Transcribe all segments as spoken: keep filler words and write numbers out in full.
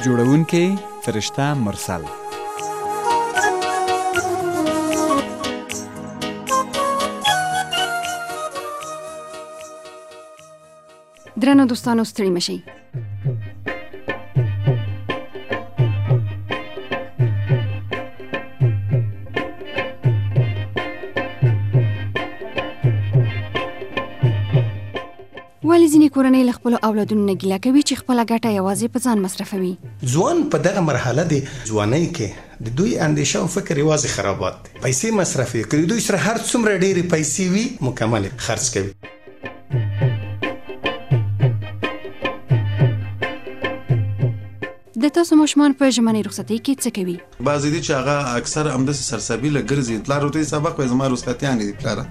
جوړونکی فرشته مرسل. درنو دوستانو ستړي مشئ. ولې ځینې کورنۍ له خپلو اولادونو نه ګیله کوي چې خپله ګټه یوازې په ځان مصرفوي؟ ځوان په دغه مرحله د ځوانۍ کې د دوی اندیشه او فکر یوازې خرابات دي. پیسې مصرفوي، که دوی سره هر څومره ډېرې پیسې وي مکمل خرڅ کوي. د تاسو ماشومان په ژمنۍ رخصتۍ کې څه کوي؟ بعضې دي چې هغه اکثر همداسې سرسبیله ګرځي. پلار ورته وایي سبق وایي زما رخصتیانې دي پلاره.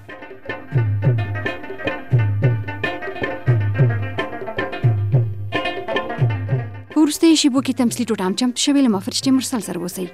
په وروستیو شېبو کې تمثیلي ټوټه هم چمتو شوې. له ما فرشتې مرسل سره اوسئ.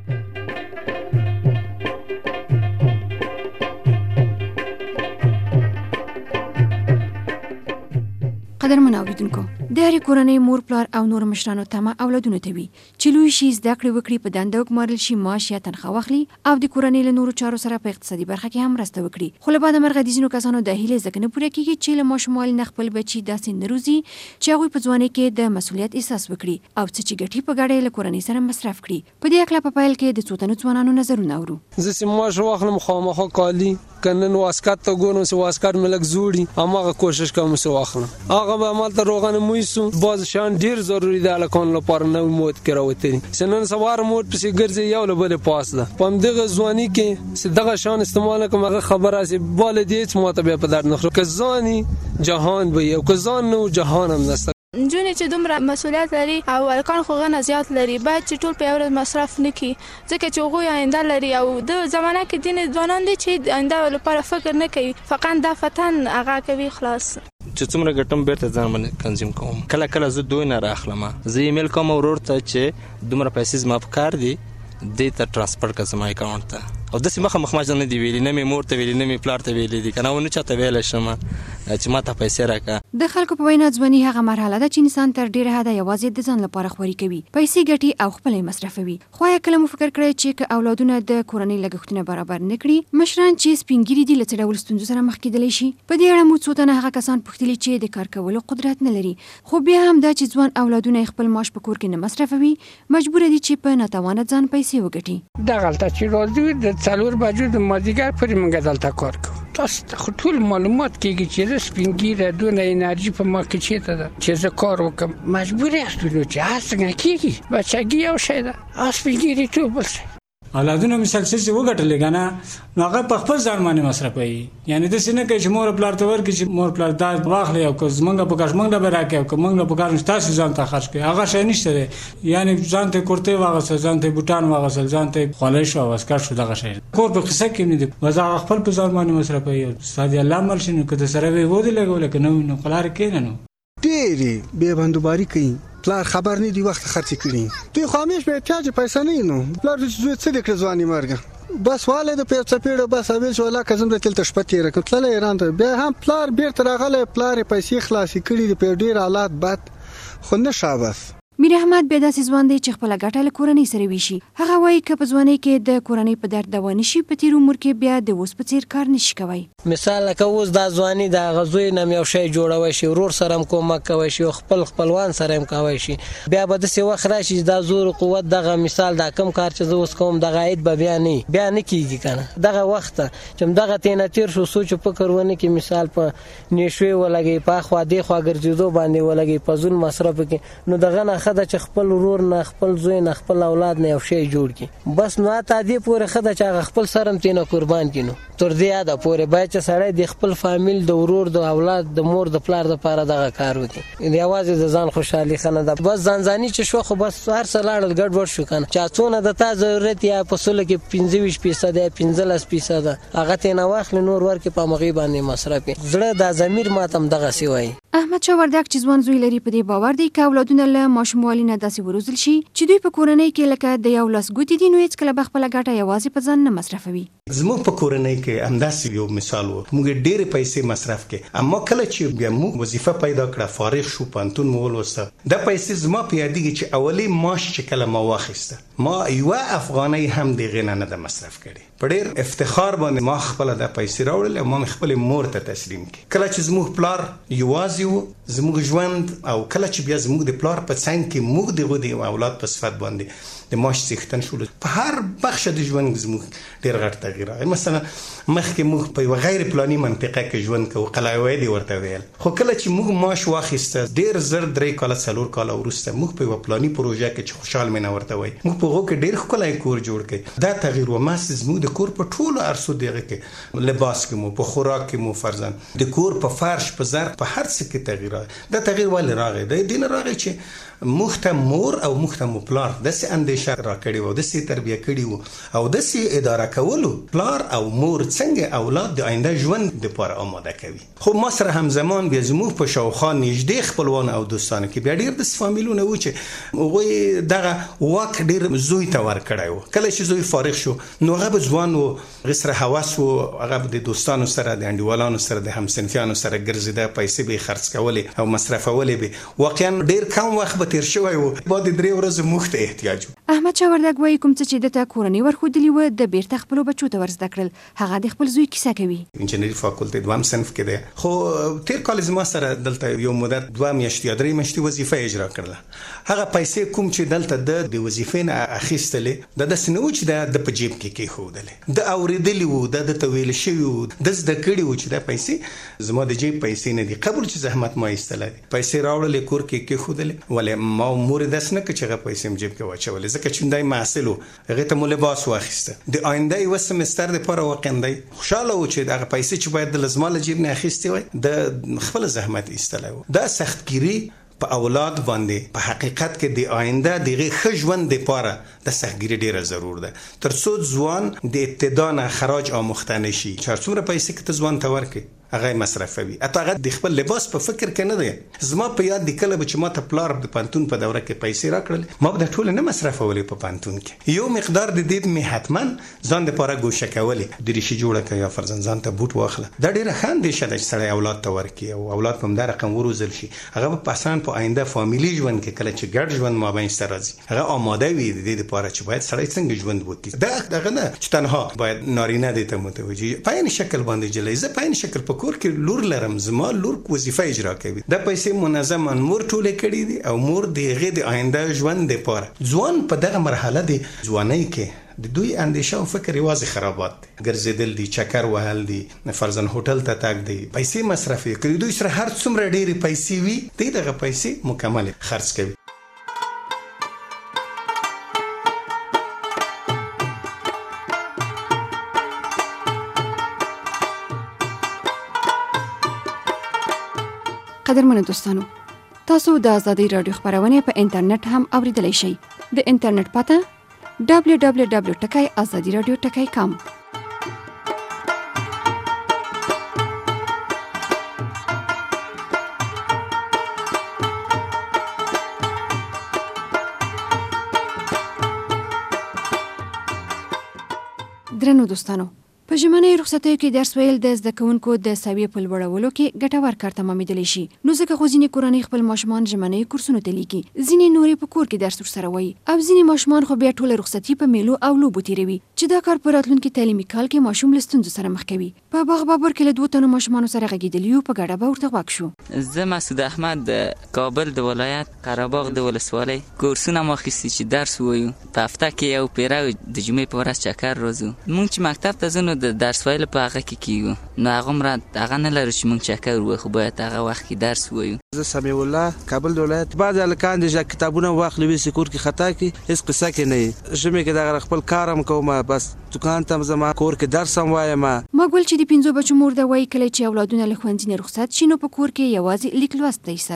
قدرمن اوریدونکو، د هرې کورنۍ مور پلار او نور مشرانو تمه اولادونو ته وي چې لوی شي، زده کړې وکړي، په دنده وګمارل شي، معاش یا تنخواه واخلي او د کورنۍ له نورو چارو سره په اقتصادي برخه کې هم مرسته وکړي. خو له بعده مرغه د ځینو کسانو د هیلې ځکه نه پوره کېږي چې له ماشوموالي نه خپل بچي داسې نه روزي چې هغوی په ځوانۍ کې د مسؤلیت احساس وکړي او څه چې ګټي په ګډه له کورنۍ سره مصرف کړي. په دې هکله په پیل کې د څو تنو ځوانانو نظرونه اورو. زه چې معاش واخلم خامخا کالي که نن واسکټ ته ګورم چې واسکټ مې لږ زوړي، هماغه کوشش کوم چې واخلم. هغه به همالته روغن مویسو. باز شان ډېر ضروري دی هلکانو لپاره نوی مود کې راوتلي چې نن سبا هر مود پسې ګرځي یو له بلې پاس ده. په همدغه ځواني کې چې دغه شان استعمال نه کړم هغه خبره چې باله دې هېڅ ماته بیا په درد نه خوري. که ځاني جهان به وي او که ځان نه و جهان هم نشته. نجونې چې دومره مسؤلیت لري او هلکان خو غنه زیات لري، باید چې ټول په یو ورځ مصرف نه کړي، ځکه چې هغوی آینده لري. او د زمانه کې ځینې ځوانان دي چې آینده لپاره فکر نه کوي، فقط دا فتن هغه کوي خلاص. چې څومره ګټم بیرته ځان باندې تنظیم کوم. کله کله زه دوی نه راخلم، زه ایمیل کوم ورور ته چې دومره پیسې زما په کار دي دې ته ټرانسفر کړه زما اکاونټ ته. او داسې مخه مخ ماته نه دی ویلي، نه مې مور ته ویلي، نه مې پلار ته ویلي دي، که نه ونه چاته ویلی شم چې ما ته پیسې راکړه. د خلکو په وینا ځواني هغه مرحله ده چې انسان تر ډېره حده یوازې د ځان لپاره خوري کوي، پیسې ګټي او خپل یې مصرفوي. خو آیا کله مو فکر کړی چې که اولادونه د کورنۍ لګښتونه برابر نه کړي، مشران چې سپین ږیري دي له څه ډول ستونزو سره مخ کېدلی شي؟ په دې اړه مو څو تنه هغه کسان پوښتلي چې د کار کولو قدرت نه لري، خو بیا هم دا چې ځوان اولادونه یې خپل معاش په کور کې نه مصرفوي، مجبور دي چې په ناتوانه ځان پیسې وګټي. دغلته چې راځو د څلور بجو د مازدیګر پورې موږ دلته کار کوو. تاسو ته خو ټول معلومات کېږي چې زه سپین ږیره دونه انرژي په ما کې چېرته ده چې زه کار وکړم. مجبور یاستو نو چې هر څنګه کېږي، بچګي یو شی ده، سپین ږیري ټول بل شی. اولادونه مې سکسس وګټلې که نه، نو هغه په خپل ځان باندې مصرفوي. یعنې داسې نه کوي چې مور پلار ته ورکړي چې مور پلار دا واخلي او که زمونږ په کار موږ له به راکړي او که موږ له په کار نشته تاسې ځان ته خرڅ کړئ. هغه شی نشته دی. یعنې ځان ته یې کورتۍ واغوستل، ځان ته یې بوټان واغوستل، ځان ته یې خولۍ شو او واسکټ شو، دغه شی کور په قصه کې نه دی. بس هغه خپل په ځان باندې مصرفوي. ستا د الله عمل شي نو که درسره وي ودې لګولی، که نه وي نو په لارې کښېنه. نو ډېرې بې بندوباري کوي. پلار خبر نه دی وخت خرڅ کړي. دوی خو همیش به احتیاج پیسې نه نو پلار دې زوی څه دې کړ ځواني مرګ بس واله د پیسې پیړه بس اویل شو لا کزم د تل تشپتی راکتل ایران ته بیا هم پلار بیرته راغله. پلار پیسې خلاصې کړي د په ډیر حالات بد خو نه شابه. میر احمد بیا داسې ځوان دی چې خپله ګټه له کورنۍ سره ویشي. هغه وایي که په ځوانۍ کې د کورنۍ په درد دوا نه شي، په تېر عمر کې بیا د اوس په څېر کار نه شي کوی. مثال لکه اوس دا ځواني د هغه زوی نه یو شی جوړوی شي، ورور سره هم کومک کوی شي، خپل خپلوان سره هم کوی شي. بیا به داسې وخت راشي چې دا زور قوت دغه مثال دا کم کار چې زه اوس کوم دغه عید به بیا نه بیا نه کېږي که نه. دغه وخت چې همدغه تېنه تېر شو، سوچ و فکر ونه کړي، مثال په نیشوې ولګوي، په اخوا دې خوا ګرځېدو باندې ولګوي، په ځون مصرف وکړي، نو دغه نه ښه ده چې خپل ورور نه، خپل زوی نه، خپل اولاد نه یو شی جوړ کړي. بس نو تا دې پورې ښه ده چې هغه خپل سر هم تېنه قربان کړي. نو تر دې یاده پورې باید چې سړی د خپل فامیل، د ورور، د اولاد، د مور، د پلار دپاره دغه کار وکړي. یوازې د ځان خوشحالي ښه نه ده. بس ځان ځاني چې شو خو بس هر څه لاړل ګډوډ شو که نه. چا څونه د تا ضرورت یا په سلو کې پنځه ویشت فیصده یا پنځلس فیصده هغه تېنه واخلي، نور ورکړي، په همغې باندې مصرف کړي. زړه دا ضمیر ماته هم دغسې وایي. احمد شاه وردګ چې ځوان زوی لري په دې باور دی که اولادونه له ماشوموالي نه داسې وروزل شي چې دوی په کورنۍ کې لکه د یو لاس ګوتې دي نو هېڅکله به خپله ګټه یوازې په ځان نه مصرفوي. زموږ په کورنۍ کې همداسې یو مثال و، موږ ډېرې پیسې مصرف کې، اما کله چې بیا موږ وظیفه پیدا کړه، فارغ شو، پوهنتون مو ولوسته، دا پیسې زما په یادېږي چې اولي معاش چې کله ما واخیسته ما یوه افغانۍ هم د هغې نه نه ده مصرف کړې. په ډېر افتخار باندې ما خپله دا پیسې راوړلې او ما مې خپلې مور ته تسلیم کړې. کله چې زموږ پلار یوازې و، زموږ ژوند او کله چې بیا زموږ د پلار په څنګ کې موږ د هغو د اولاد په صفت باندې د معاش څښتن شولو، په هر بخشه د ژوند زموږ ډېر غټ تغییر راغی. مثلا مخکې موږ په یوه غیر پلاني منطقه کې ژوند کوو، قلاوی دې ورته ویل، خو کله چې موږ معاش واخیسته ډېر زر درې کاله څلور کاله وروسته موږ په یوه پلاني پروژه کې چې خوشحال مینه ورته وایي، موږ په هغو کې ډېر ښکلی کور جوړ کړی. دا تغییر و ماسې زموږ د کور په ټولو ارسو دغه کې لباس کې مو، په خوراک کې مو، فرضاً د کور په فرش، په ظرف، په هر څه کې تغییر راغی. دا تغییر ولې راغی؟ د دې نه راغی چې موږ ته مور او موږ ته مو پلار داسې اندېشه راکړې وه، داسې تربیه کړي وو او داسې اداره کولو پلار او مور څنګه اولاد د آینده ژوند دپاره آماده کوي. خو ما سره همزمان بیا زموږ په شاوخوا نږدې خپلوان او دوستانو کې بیا ډېر داسې فامیلونه وو چې هغوی دغه واک ډېر زوی ته ورکړی و. کله چې زوی فارغ شو نو هغه به ځوان و، هغې سره هوس و، هغه به د دوستانو سره، د انډیوالانو سره، د همصنفیانو سره ګرځېده، پیسې به یې خرڅ کولې او مصرفولې به. واقعا ډېر کم وخت به تیر شوی و، بعد درې ورځې موږ ته احتیاج و. احمد شاه وردګ وایي کوم څه چې دته کورنۍ ورښودلي وه د بیرته خپلو بچو ته ور زده کړل. هغه د خپل زوی کیسه کوي. انجینري فاکولټي دویم صنف کې دی، خو تیر کال زما سره دلته یو مدت دوه میاشتې یا درې میاشتې وظیفه اجرا کړله. هغه پیسې کوم چې دلته د د وظیفې نه اخیستلې دا داسې نه و چې دا د په جیب کې کېښودلې، د اورېدلي وو، دا درته ویل شوي وو، د زده کړي وو چې دا پیسې زما د جیب پیسې نه دي، قبل چې زحمت ما ایستلی دی. پیسې راوړلې، کور کې کېښودلې، ولې ما مور یې داسې نه کړه چې هغه پیسې مې جیب کې واچولې، ځکه چې دی محصل و، هغې ته مو لباس واخیسته، د آینده یوه سمستر دپاره واقعا دی خوشحاله و چې هغه پیسې چې باید د زما له جیب نه اخیستې وای د خپله زحمت ایستلی و. دا سختګیري په اولاد باندې په حقیقت کې د آینده د هغې ښه ژوند دپاره د سختګیري ډېره ضرور ده، تر څو ځوان د ابتدا نه خراج آموخته نه شي. چې هر څومره پیسې که ته ځوان ته ورکړې هغه مصرفوي، حتی هغه د خپل لباس په فکر کې نه دی. زما په یاد دی کله به چې ما ته پلار د پوهنتون په دوره کې پیسې راکړل، ما به دا ټولې نه مصرفولې په پوهنتون کې. یو مقدار د دې مې حتما ځان دپاره ګوشه کولې، دریشي جوړه کړه یا فرضاً ځان ته بوټ واخله. دا ډېره ښه اندېشه ده چې سړی اولاد ته ورکړي او اولاد په همدا رقم وروزل شي. هغه به په اسان په آینده فامیلي ژوند کې کله چې ګډ ژوند مابینځ ته راځي هغه آماده وي د دې دپاره چې باید سړی څنګه ژوند وکړي. دا دغه نه چې تنها باید نارینه دې ته متوجه په عین شکل باندې جلۍ، زه په عین شکل په کور کې لور لرم، زما لور وظیفه اجرا کوي، دا پیسې منظما مور ټولې کړي دي او مور د هغې د آینده ژوند دپاره. ځوان په دغه مرحله د ځوانۍ کې د دوی اندیشه او فکر یوازې خرابات دی، ګرځېدل دي، چکر وهل دي، فرضاً هوټل ته تګ دی، پیسې مصرف یې کړي. دوی سره هر څومره ډېرې پیسې وي دی دغه پیسې مکمل خرڅ کوي. قدرمنو دوستانو، تاسو د آزادۍ راډیو خپرونې په انټرنیټ هم اوریدلی شئ. د انټرنیټ پته دبلیو دبلیو دبلیو ټکی آزادي راډیو ټکی کام. درنو دوستانو، په ژمنۍ رخصتیو کې درس ویل د زده کوونکو د سویې په لوړولو کې ګټور کار تمامېدلی شي. نو ځکه خو ځینې کورنۍ خپل ماشومان ژمنیو کورسونو ته لیږي، ځینې نورې په کور کې درس ورسره وایي او ځینې ماشومان خو بیا ټوله رخصتي په میلو او لوبو تېروي چې دا کار په راتلونکي تعلیمي کال کې ماشوم له ستونزو سره مخ کوي. په باغ بابر کې له دوو تنو ماشومانو سره غږېدلي یو، په ګډه به ورته غوږ شو. زه مسعود احمد د کابل د ولایت قرهباغ د ولسوالۍ کورسونه مو اخیستي چې درس ووایو. په هفته کې یو پیره د جمعې په ورځ چکر راځو. موږ چې مکتب ته ځو نو د درس ویلو په هغه کې کیږو، نو هغه مره هغه نه لرو چې موږ چکر ووایو، خو باید هغه وخت کې درس ووایو. زه سمیع الله کابل د ولایت. بعضې هلکان دي کتابونه واخلي ویسي کور کې خطا کړي، هېڅ قصه کې نه وي. ژمې کې دغه خپل کار هم کوم، بس دکان ته هم ځم، کور کې درس هم وایم. ما ګل چې د پنځو بچو مور ده وایي کله چې اولادونه له ښوونځي نه رخصت شي نو په کور کې یوازې لیک لوست دی سره وي.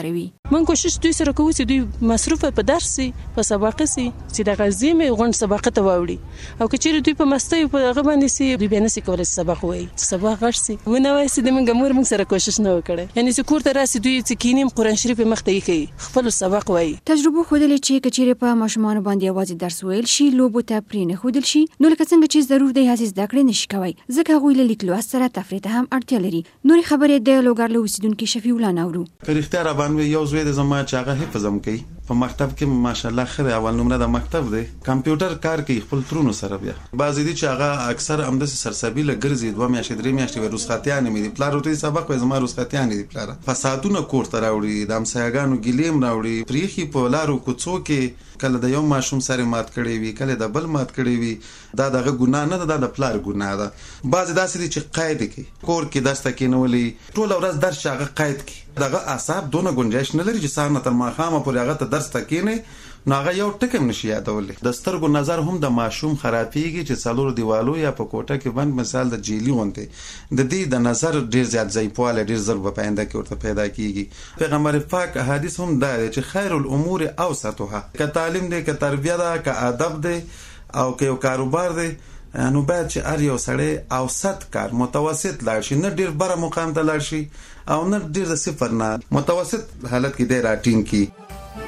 من کوشش دوی سره کوو چې دوی مصروف په درس سي په سباق سي چې د غزيمه غون سباق ته واوړي او کچېر دوی په مستۍ په هغه باندې سي دوی به نه سي کولای سباق وایي سباق غش سي ونه وایي چې د منګ مور موږ سره کوشش نه وکړي یعنی چې کور ته راسي دوی چې کینیم قران شریف مخته یې کوي خپل سباق وایي تجربه خودلې چې کچېر په ماشومان باندې आवाज درس ویل شي لوبو ته پرې نه خودل شي نو لکه څنګه چې ضرور دی هڅه زده کړې نشي کوي ځکه غوي له لیکلو سره تفریح ته هم اړتیا لري نورې خبرې د لوګر له اوسیدونکو شفیع الله نورو کریختیا را باندې یو زوی د زما چې هغه حفظم کوي په مکتب کې ماشاءالله خره اول نمره د مکتب دی کمپیوټر کار کوي خپل ترونو سره بیا بعضې دي چې هغه اکثر همداسې سرسبیله ګرځي دوه میاشتې درې میاشتې وایي رخصتیانې مې دي پلار ورته سبق وایي زما رخصتیانې دي پلاره فسادونه کور ته راوړي د همسایهګانو ګیلې هم راوړي پریښي په لارو کوڅو کې کله د یو ماشوم سره مات کړی وي کله د بل مات کړی وي دا دغه ګناه نه ده دا د پلار ګناه ده بعضې داسې دي چې قید کوي کور کې درس ته کېنولي ټوله ورځ درس چې هغه قید کړي دغه اعصاب دونه گنجایش نه لري چې سهار نه تر ماښامه پورې هغه ته درس ته کېنئ نو هغه یو ټکی هم نشي یادولی د سترګو نظر هم د ماشوم خرابېږي چې څلورو دیوالو یا په کوټه کې بند مثال د جیلي غوندې د دې د نظر ډېر زیات ضعیفوالی ډېر زر به په آینده کې ورته پیدا کېږي پیغمبر پاک حدیث هم دا دی چې خیر الامور اوسطها که تعلیم دی که تربیه ده که ادب دی او که یو کاروبار دی نو باید چې هر یو سړی اوسط کار متوسط لاړ شي نه ډېر بره مقام ته لاړ شي او نه ډېر د صفر نه متوسط حالت کې دی راټینګ کړي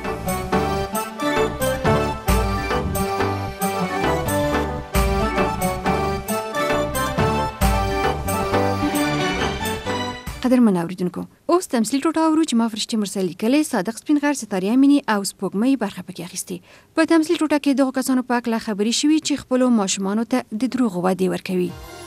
قدرمن اوریدونکو اوس تمثیل ټوټه اورو چې ما فرشتي مرسل لیکلې صادق سپین غر ستاریا مینی او سپوږمۍ برخه پکې اخیستې په تمثیل ټوټه کې دغه کسانو په اړه خبرې شوې چې خپل ماشومانو ته د دروغ وعده ورکوي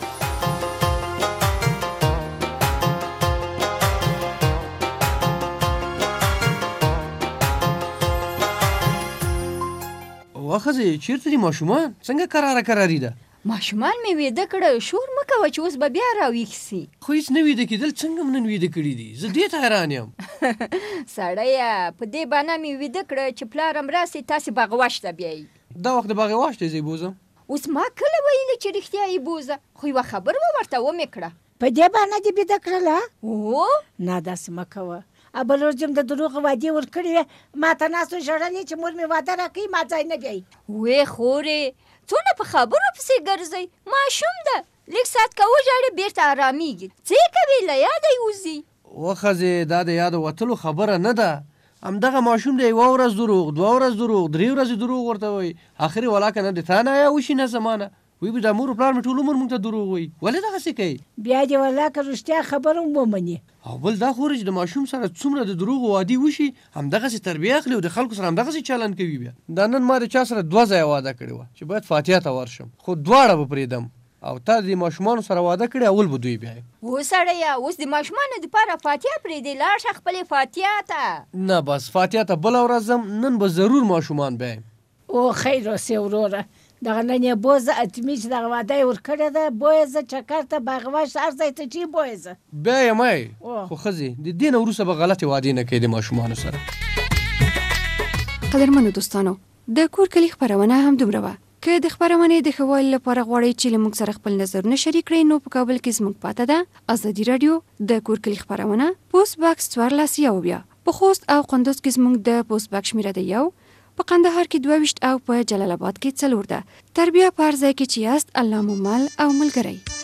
واخه چیرته دي ماشومان څنګه قراره قراری ده ماشومان مې ویده کړه شور مه کوه چې اوس به بیا راویښ سي خو هېڅ نه ویده کېدل څنګه م نن ویده کړي دي زه دې ته حیران یم سړیه په دې بانه مې ویده کړه چې پلار هم راسي تاسې باغوش ته بیایي دا وخت د باغوش ته زه بوزم اوس ما کله ویلې چې رښتیا یې بوزه خو یوه خبر به ورته ومې کړه په دې بانه دې بیده کړله او نه داسې مه کوه بل ورځ هم د دروغ وعدې ورکړې وې ما ته ناست ژړلې چې مور مې واده راکوي ما ځای نه بیایي وې خورې څونه په خبرو پسې ګرځئ ماشوم ده لږ ساعت که وژاړې بېرته ارامېږي څه یې کوې له یاده یې وځي وښځې دا د یاده وتلو خبره نه ده همدغه ماشوم دی یوه ورځ دروغ دوه ورځ دروغ درې ورځې دروغ ورته وایي اخرې ولاکه نه د تا نه یا وشي نه زمانه وی به دا مور و پلار مې ټول عمر موږ ته دروغ وایي ولې دغسې کوي بیا دې ولاکه رښتیا خبره هم ومني او بل دا خو چې د ماشوم سره څومره د دروغو وعدې وشي همدغسې تربیه اخلي او د خلکو سره همدغسې چلند کوي بیا دا نن ما د چا سره دوه ځایه واده کړې وه چې باید فاتحه ته ورشم خو دواړه به پرېږدم او تا د ماشومانو سره واده کړې اول به دوی بیایي و سړیه اوس د ماشومانو دپاره فاتحه پرېږدې لاړ شه خپلې فاتحه ته نه بس فاتحه ته بله ورځ ځم نن به ضرور ماشومان بیایم او خیر اوسې وروره دغه نن یې بوزه اتمي چې دغه واده یې ورکړې ده بویه زه چکر ته باغوش هر ځای ته چې بویه زه بیا یم ای خو ښځې د دې نه وروسته به غلطې وعدې نه کوي د ماشومانو سره قدرمنو دوستانو د کور کلي خپرونه هم دومره وه که د خپرونې د ښه والي لپاره غواړئ چې له موږ سره خپل نظرونه شریک کړئ نو په کابل کې زموږ پاته ده ازادي راډیو د کور کلي خپرونه پوسټ باکس څوارلس یو بیا په خوست او قندوز کې زموږ د پوسټ باکس شمېره ده یو په قندهار کې دوه ویشت او په جلال آباد کې څلور ده تر بیا په هر ځای کې چې یاست الله مو مل او ملګری